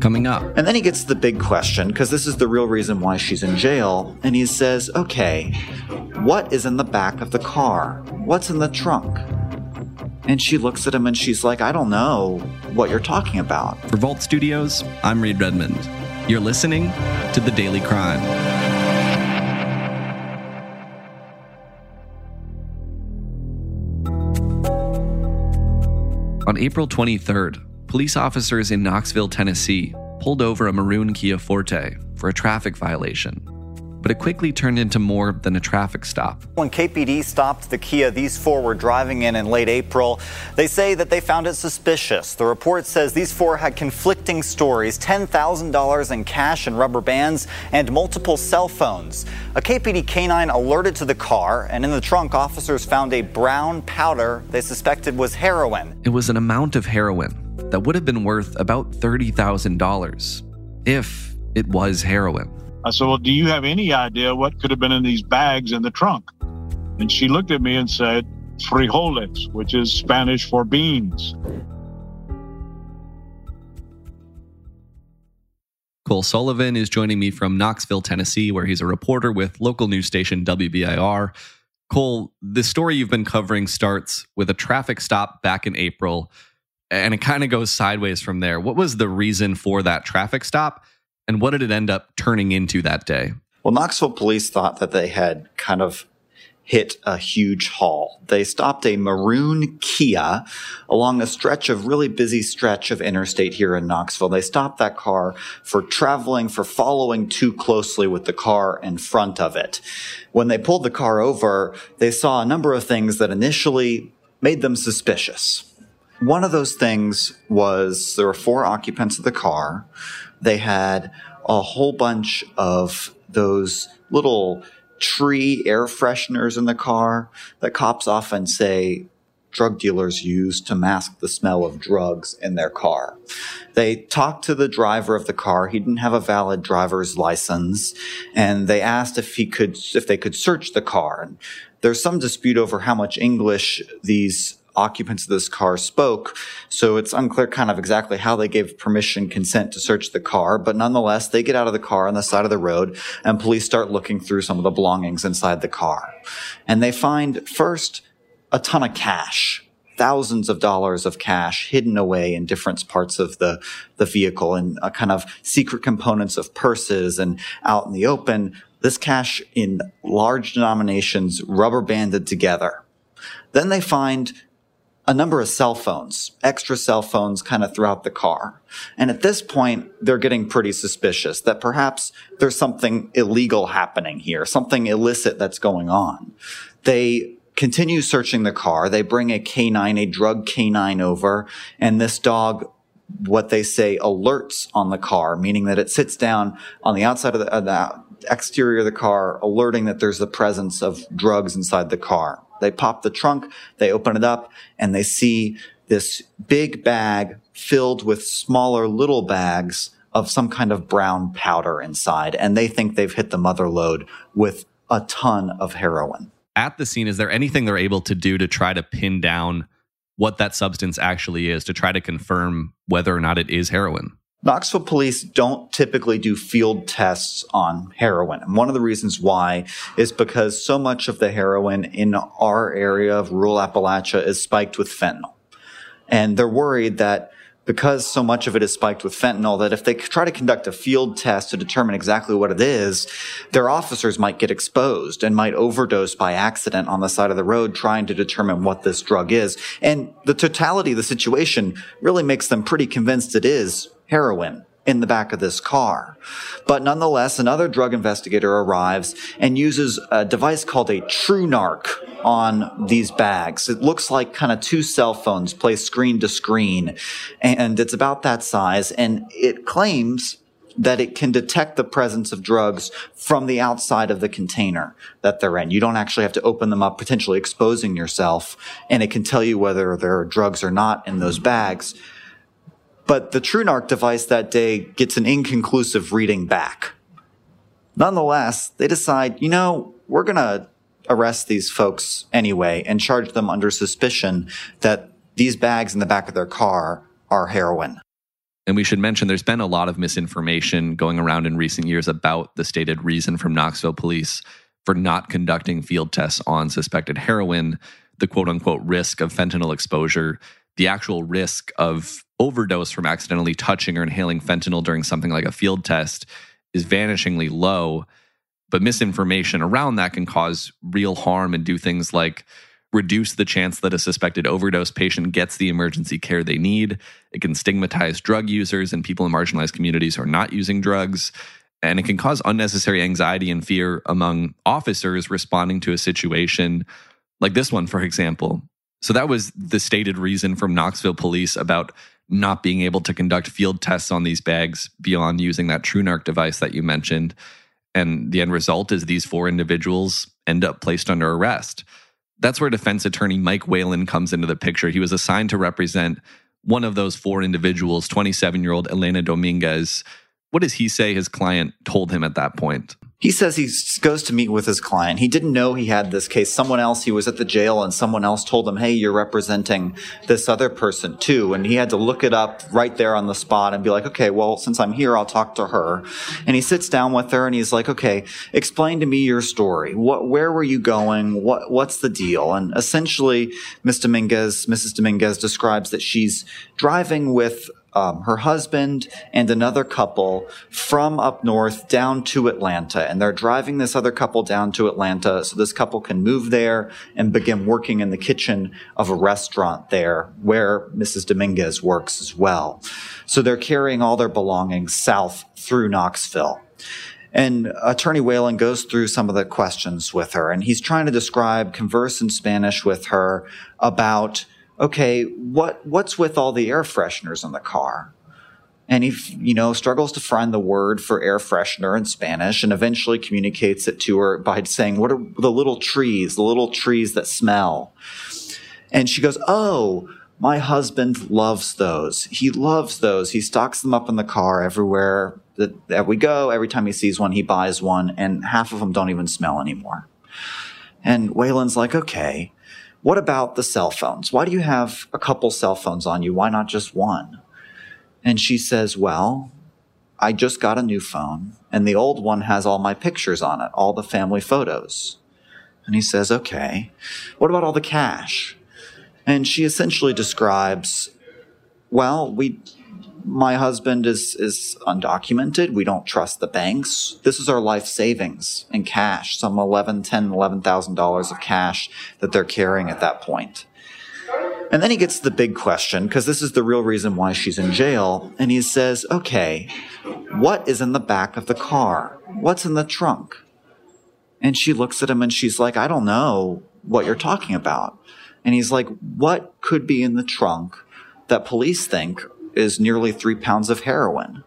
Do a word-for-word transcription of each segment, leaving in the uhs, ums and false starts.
Coming up. And then he gets to the big question, because this is the real reason why she's in jail. And he says, okay, what is in the back of the car? What's in the trunk? And she looks at him and she's like, I don't know what you're talking about. For Vault Studios, I'm Reed Redmond. You're listening to The Daily Crime. On April twenty-third, police officers in Knoxville, Tennessee, pulled over a maroon Kia Forte for a traffic violation. But it quickly turned into more than a traffic stop. When K P D stopped the Kia these four were driving in in late April, they say that they found it suspicious. The report says these four had conflicting stories, ten thousand dollars in cash and rubber bands, and multiple cell phones. A K P D canine alerted to the car, and in the trunk, officers found a brown powder they suspected was heroin. It was an amount of heroin that would have been worth about thirty thousand dollars, if it was heroin. I said, well, do you have any idea what could have been in these bags in the trunk? And she looked at me and said, frijoles, which is Spanish for beans. Cole Sullivan is joining me from Knoxville, Tennessee, where he's a reporter with local news station W B I R. Cole, the story you've been covering starts with a traffic stop back in April, and it kind of goes sideways from there. What was the reason for that traffic stop? And what did it end up turning into that day? Well, Knoxville police thought that they had kind of hit a huge haul. They stopped a maroon Kia along a stretch of really busy stretch of interstate here in Knoxville. They stopped that car for traveling, for following too closely with the car in front of it. When they pulled the car over, they saw a number of things that initially made them suspicious. One of those things was there were four occupants of the car. They had a whole bunch of those little tree air fresheners in the car that cops often say drug dealers use to mask the smell of drugs in their car. They talked to the driver of the car. He didn't have a valid driver's license, and they asked if he could, if they could search the car. And there's some dispute over how much English these occupants of this car spoke, so it's unclear kind of exactly how they gave permission, consent to search the car, but nonetheless, they get out of the car on the side of the road, and police start looking through some of the belongings inside the car. And they find, first, a ton of cash, thousands of dollars of cash hidden away in different parts of the, the vehicle, and uh, kind of secret components of purses and out in the open. This cash in large denominations, rubber banded together. Then they find a number of cell phones, extra cell phones kind of throughout the car. And at this point, they're getting pretty suspicious that perhaps there's something illegal happening here, something illicit that's going on. They continue searching the car. They bring a canine, a drug canine over, and this dog, what they say, alerts on the car, meaning that it sits down on the outside of the, uh, the exterior of the car, alerting that there's the presence of drugs inside the car. They pop the trunk, they open it up, and they see this big bag filled with smaller little bags of some kind of brown powder inside. And they think they've hit the mother lode with a ton of heroin. At the scene, is there anything they're able to do to try to pin down what that substance actually is, to try to confirm whether or not it is heroin? Knoxville police don't typically do field tests on heroin. And one of the reasons why is because so much of the heroin in our area of rural Appalachia is spiked with fentanyl. And they're worried that because so much of it is spiked with fentanyl, that if they try to conduct a field test to determine exactly what it is, their officers might get exposed and might overdose by accident on the side of the road trying to determine what this drug is. And the totality of the situation really makes them pretty convinced it is heroin in the back of this car. But nonetheless, another drug investigator arrives and uses a device called a TrueNarc on these bags. It looks like kind of two cell phones placed screen to screen, and it's about that size, and it claims that it can detect the presence of drugs from the outside of the container that they're in. You don't actually have to open them up, potentially exposing yourself, and it can tell you whether there are drugs or not in those bags. But the TrueNarc device that day gets an inconclusive reading back. Nonetheless, they decide, you know, we're going to arrest these folks anyway and charge them under suspicion that these bags in the back of their car are heroin. And we should mention there's been a lot of misinformation going around in recent years about the stated reason from Knoxville police for not conducting field tests on suspected heroin, the quote-unquote risk of fentanyl exposure. The actual risk of overdose from accidentally touching or inhaling fentanyl during something like a field test is vanishingly low. But misinformation around that can cause real harm and do things like reduce the chance that a suspected overdose patient gets the emergency care they need. It can stigmatize drug users and people in marginalized communities who are not using drugs. And it can cause unnecessary anxiety and fear among officers responding to a situation like this one, for example. So that was the stated reason from Knoxville police about not being able to conduct field tests on these bags beyond using that TrueNarc device that you mentioned. And the end result is these four individuals end up placed under arrest. That's where defense attorney Mike Whalen comes into the picture. He was assigned to represent one of those four individuals, twenty-seven-year-old Elena Dominguez. What does he say his client told him at that point? He says he goes to meet with his client. He didn't know he had this case. Someone else, he was at the jail and someone else told him, hey, you're representing this other person too. And he had to look it up right there on the spot and be like, okay, well, since I'm here, I'll talk to her. And he sits down with her and he's like, okay, explain to me your story. What, where were you going? What, what's the deal? And essentially, Miss Dominguez, Missus Dominguez describes that she's driving with Um, her husband and another couple from up north down to Atlanta. And they're driving this other couple down to Atlanta so this couple can move there and begin working in the kitchen of a restaurant there where Missus Dominguez works as well. So they're carrying all their belongings south through Knoxville. And Attorney Whalen goes through some of the questions with her, and he's trying to describe, converse in Spanish with her about okay, what what's with all the air fresheners in the car? And he, you know, struggles to find the word for air freshener in Spanish and eventually communicates it to her by saying, what are the little trees, the little trees that smell? And she goes, oh, my husband loves those. He loves those. He stocks them up in the car everywhere that, that we go. Every time he sees one, he buys one, and half of them don't even smell anymore. And Whalen's like, okay. What about the cell phones? Why do you have a couple cell phones on you? Why not just one? And she says, well, I just got a new phone, and the old one has all my pictures on it, all the family photos. And he says, okay, what about all the cash? And she essentially describes, well, we, my husband is, is undocumented. We don't trust the banks. This is our life savings in cash, some eleven, ten, eleven thousand dollars of cash that they're carrying at that point. And then he gets to the big question, because this is the real reason why she's in jail. And he says, okay, what is in the back of the car? What's in the trunk? And she looks at him and she's like, I don't know what you're talking about. And he's like, what could be in the trunk that police think is nearly three pounds of heroin?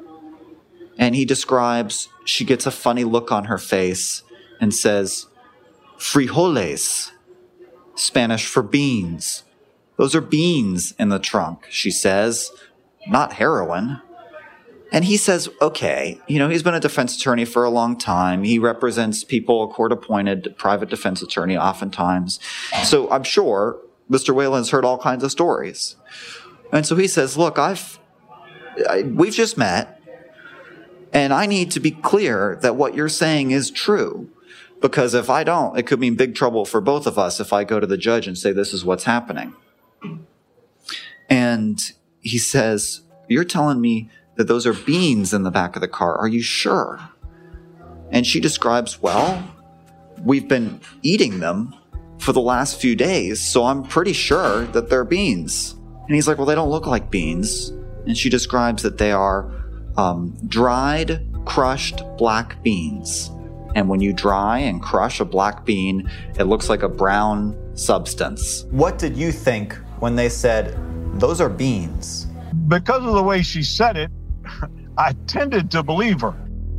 And he describes, she gets a funny look on her face and says, frijoles, Spanish for beans. Those are beans in the trunk, she says, not heroin. And he says, okay, you know, he's been a defense attorney for a long time. He represents people, a court-appointed private defense attorney oftentimes. So I'm sure Mister Whalen's heard all kinds of stories. And so he says, look, I've, I, we've just met, and I need to be clear that what you're saying is true. Because if I don't, it could mean big trouble for both of us if I go to the judge and say this is what's happening. And he says, you're telling me that those are beans in the back of the car. Are you sure? And she describes, well, we've been eating them for the last few days, so I'm pretty sure that they're beans. And he's like, well, they don't look like beans. And she describes that they are um, dried, crushed black beans. And when you dry and crush a black bean, it looks like a brown substance. What did you think when they said, those are beans? Because of the way she said it, I tended to believe her.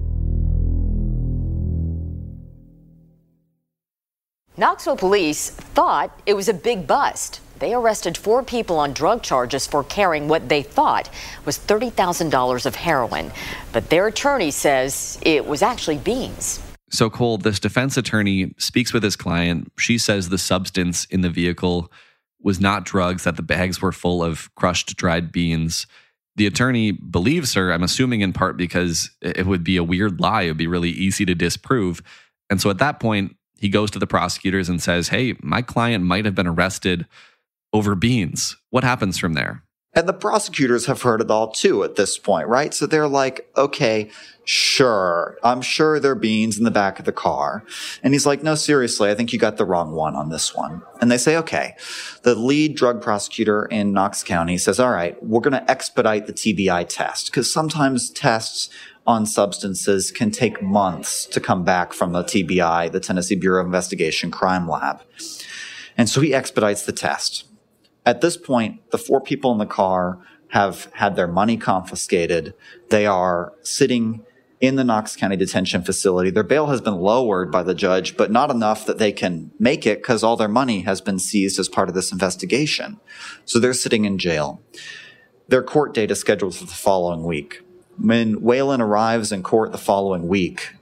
Knoxville police thought it was a big bust. They arrested four people on drug charges for carrying what they thought was thirty thousand dollars of heroin. But their attorney says it was actually beans. So, Cole, this defense attorney speaks with his client. She says the substance in the vehicle was not drugs, that the bags were full of crushed dried beans. The attorney believes her, I'm assuming in part because it would be a weird lie. It would be really easy to disprove. And so at that point, he goes to the prosecutors and says, hey, my client might have been arrested over beans. What happens from there? And the prosecutors have heard it all too at this point, right? So they're like, okay, sure. I'm sure there are beans in the back of the car. And he's like, no, seriously, I think you got the wrong one on this one. And they say, okay. The lead drug prosecutor in Knox County says, all right, we're going to expedite the T B I test because sometimes tests on substances can take months to come back from the T B I, the Tennessee Bureau of Investigation Crime Lab. And so he expedites the test. At this point, the four people in the car have had their money confiscated. They are sitting in the Knox County Detention Facility. Their bail has been lowered by the judge, but not enough that they can make it because all their money has been seized as part of this investigation. So they're sitting in jail. Their court date is scheduled for the following week. When Whalen arrives in court the following week,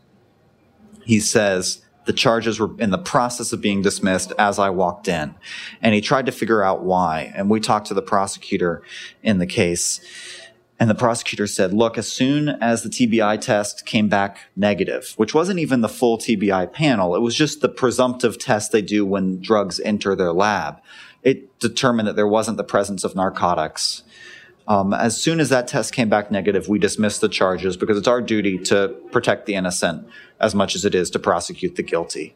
he says, the charges were in the process of being dismissed as I walked in. And he tried to figure out why. And we talked to the prosecutor in the case. And the prosecutor said, look, as soon as the T B I test came back negative, which wasn't even the full T B I panel, it was just the presumptive test they do when drugs enter their lab. It determined that there wasn't the presence of narcotics. Um, as soon as that test came back negative, we dismissed the charges because it's our duty to protect the innocent as much as it is to prosecute the guilty.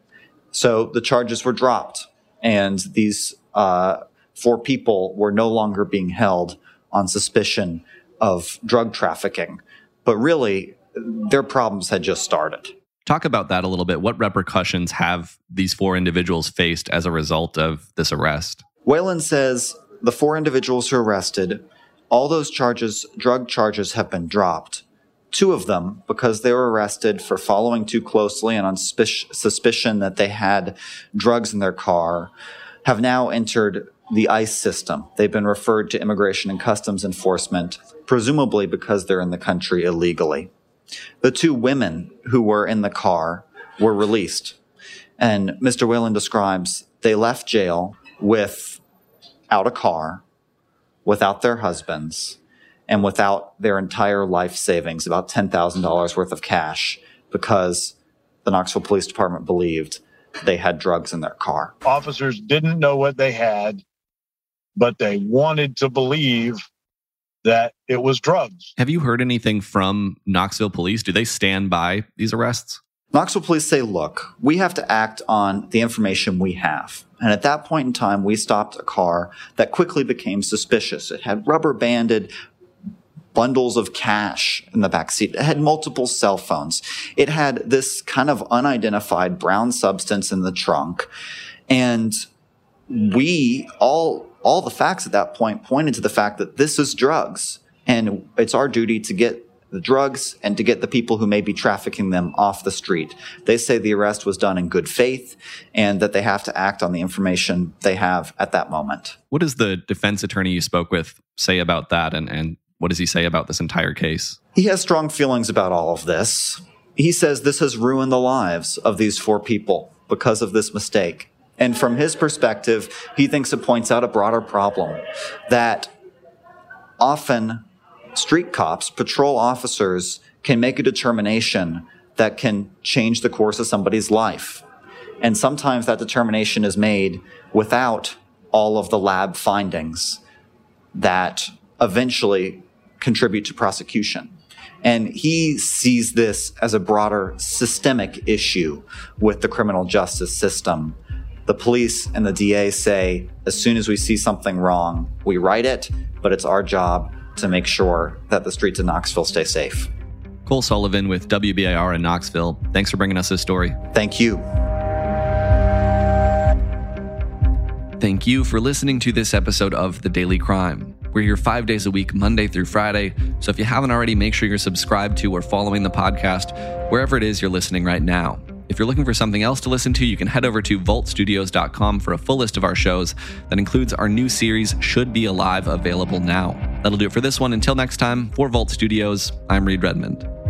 So the charges were dropped, and these uh, four people were no longer being held on suspicion of drug trafficking. But really, their problems had just started. Talk about that a little bit. What repercussions have these four individuals faced as a result of this arrest? Whalen says the four individuals who were arrested, all those charges, drug charges, have been dropped. Two of them, because they were arrested for following too closely and on suspicion that they had drugs in their car, have now entered the ICE system. They've been referred to Immigration and Customs Enforcement, presumably because they're in the country illegally. The two women who were in the car were released. And Mister Whalen describes they left jail without a car, without their husbands, and without their entire life savings, about ten thousand dollars worth of cash, because the Knoxville Police Department believed they had drugs in their car. Officers didn't know what they had, but they wanted to believe that it was drugs. Have you heard anything from Knoxville Police? Do they stand by these arrests? Knoxville Police say, look, we have to act on the information we have. And at that point in time, we stopped a car that quickly became suspicious. It had rubber banded bundles of cash in the backseat. It had multiple cell phones. It had this kind of unidentified brown substance in the trunk. And we all, all the facts at that point pointed to the fact that this is drugs. And it's our duty to get the drugs and to get the people who may be trafficking them off the street. They say the arrest was done in good faith and that they have to act on the information they have at that moment. What does the defense attorney you spoke with say about that, and, and what does he say about this entire case? He has strong feelings about all of this. He says this has ruined the lives of these four people because of this mistake. And from his perspective, he thinks it points out a broader problem that often street cops, patrol officers, can make a determination that can change the course of somebody's life. And sometimes that determination is made without all of the lab findings that eventually contribute to prosecution. And he sees this as a broader systemic issue with the criminal justice system. The police and the D A say, as soon as we see something wrong, we write it, but it's our job to make sure that the streets of Knoxville stay safe. Cole Sullivan with W B I R in Knoxville. Thanks for bringing us this story. Thank you. Thank you for listening to this episode of The Daily Crime. We're here five days a week, Monday through Friday. So if you haven't already, make sure you're subscribed to or following the podcast wherever it is you're listening right now. If you're looking for something else to listen to, you can head over to volt studios dot com for a full list of our shows. That includes our new series, Should Be Alive, available now. That'll do it for this one. Until next time, for Volt Studios, I'm Reed Redmond.